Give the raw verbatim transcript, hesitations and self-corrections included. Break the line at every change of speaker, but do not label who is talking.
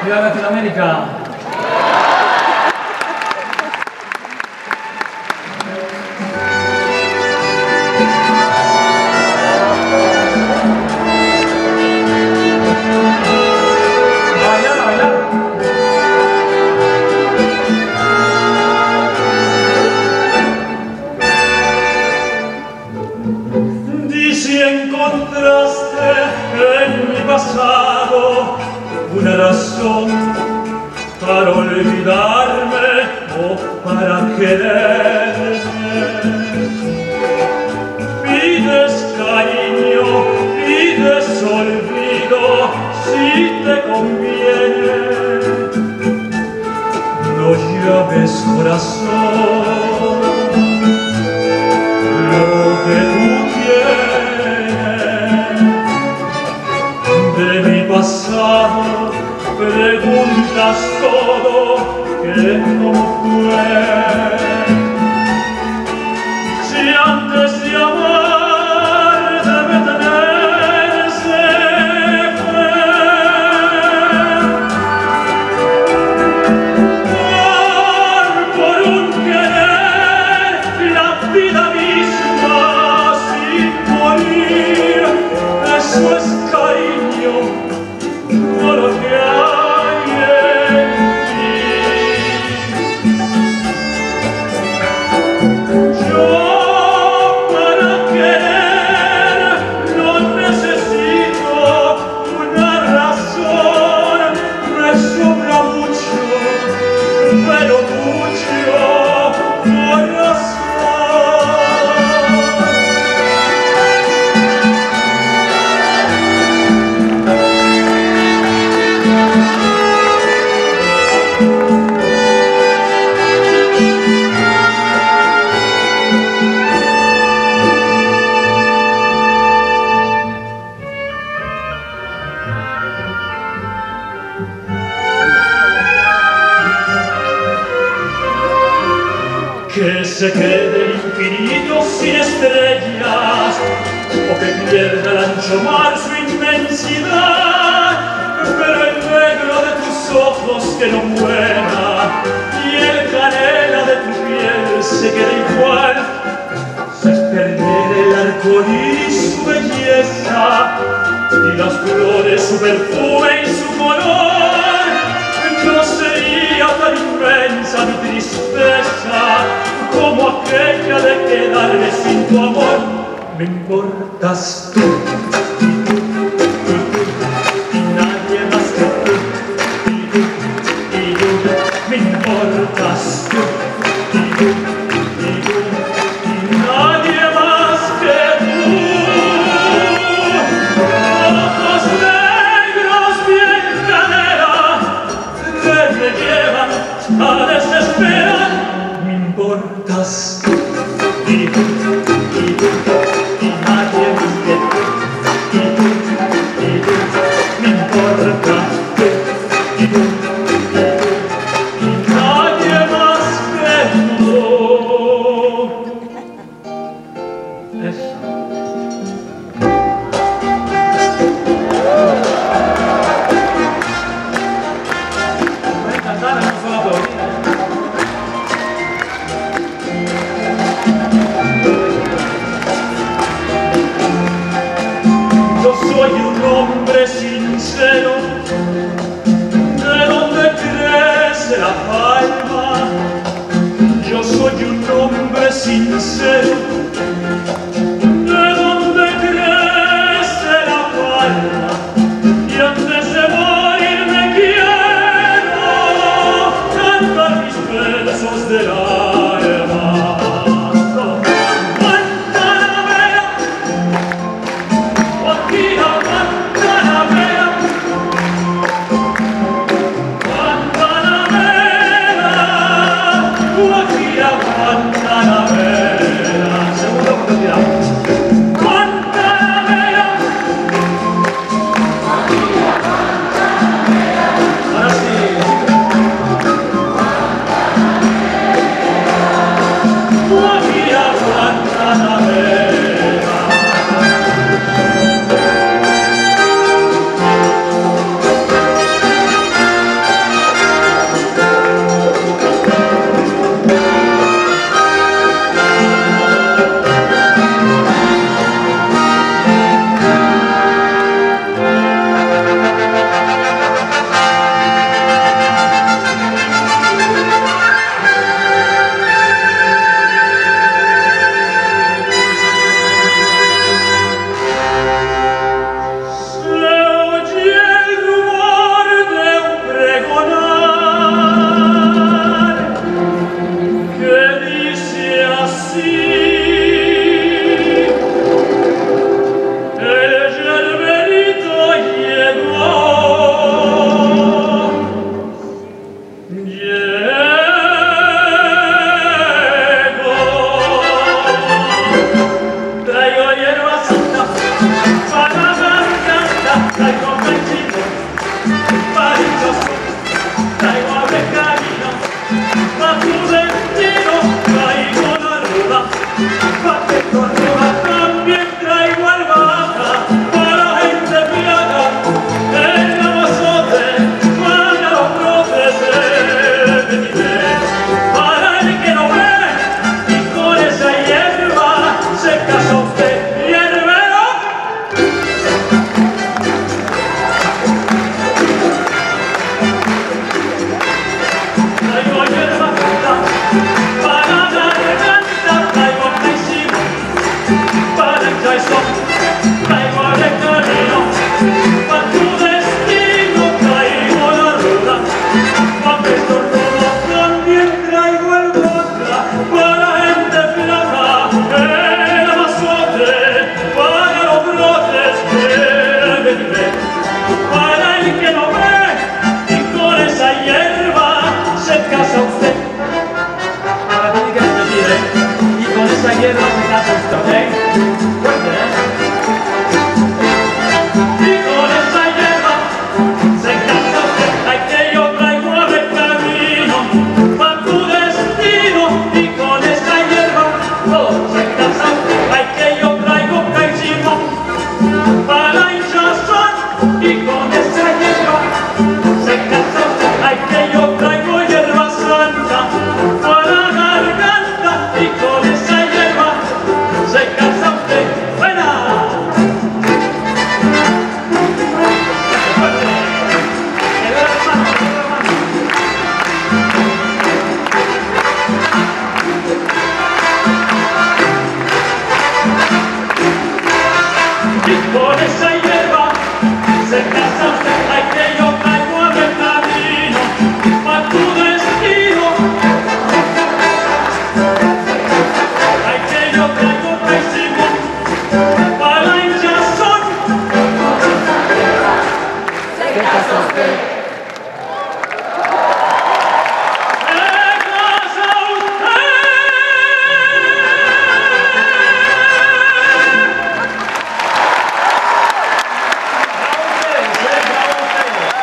Viva Latinoamérica.
Una razón para olvidarme o para quererme. Pides cariño, pides olvido, si te conviene. No llames corazón, lo que tú tienes de mi pasado. Preguntas todo, que cómo fue. Si antes de amar debe tenerse fe, por, por un querer la vida misma sin morir, eso es cariño. Por lo que hay en ti, yo para querer no necesito una razón, me sobra mucho, pero mucho corazón. Que se quede el infinito sin estrellas, o que pierda el ancho mar su inmensidad, pero el negro de tus ojos que no muera, y el canela de tu piel se quede igual. Se perdiera el arcoíris su belleza, y las flores su perfume y su color, no sería tan inmensa mi tristeza como aquella de quedarme sin tu amor. Me importas tú, y tú, y tú, y nadie más que tú, y tú, y tú, me importas tú, y tú, y tú, y nadie más que tú. Ojos negros bien canela que me llevan a desesperar. Me importas tú, y tú, y tú, y nadie más que tú, y tú, y tú, me importas tú, y tú, y tú, y nadie más que tú. Eso. Voy a cantar, no solo aplaudir. Soy un hombre sincero, de donde crece la palma. Yo soy un hombre sincero, de donde crece la palma. Y antes de morir me quiero cantar mis versos del alma. Pa' que estornudo también traigo el vodka para gente flaca, el amazote para los brotes que vendré, para el que no ve y con esa hierba se casa usted. Ahora tiene que repetir, ¿eh? Y con esa hierba se casa usted, ¿ok? Fuerte, ¿eh? Y con esa hierba se casa usted, ay que yo traigo a mi camino, pa' tu destino. Ay que yo traigo pésimo, pa' la hinchazón. Se casa usted.